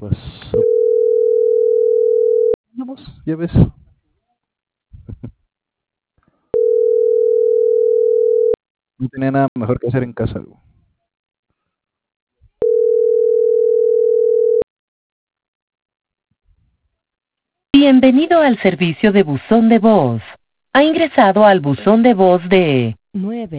pasó? Vamos, ya ves. No tenía nada mejor que hacer en casa, güey. Bienvenido al servicio de buzón de voz. Ha ingresado al buzón de voz de 9.